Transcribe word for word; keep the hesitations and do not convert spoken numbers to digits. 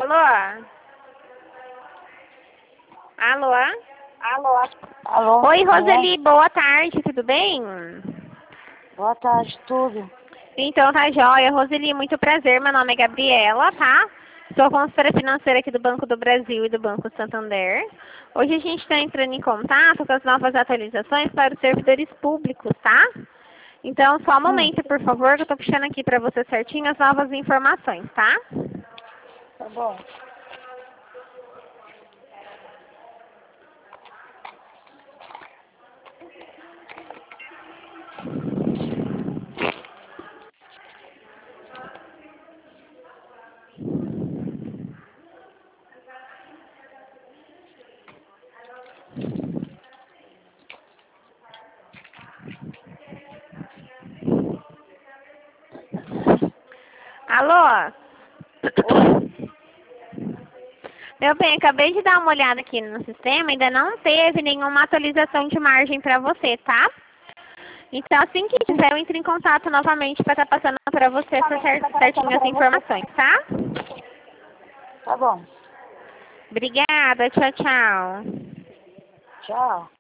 Alô? Alô? Alô? Alô? Oi, Roseli, boa tarde, tudo bem? Boa tarde, tudo. Então tá jóia. Roseli, muito prazer, meu nome é Gabriela, tá? Sou consultora financeira aqui do Banco do Brasil e do Banco Santander. Hoje a gente está entrando em contato com as novas atualizações para os servidores públicos, tá? Então, só um Hum, momento, por favor, que eu tô puxando aqui para você certinho as novas informações, tá? tá bom. Alô? Oi? Meu bem, acabei de dar uma olhada aqui no sistema, ainda não teve nenhuma atualização de margem para você, tá? Então, assim que tiver, eu entro em contato novamente para estar passando para você essa cer- certinho as informações, tá? Tá bom. Obrigada, tchau, tchau. Tchau.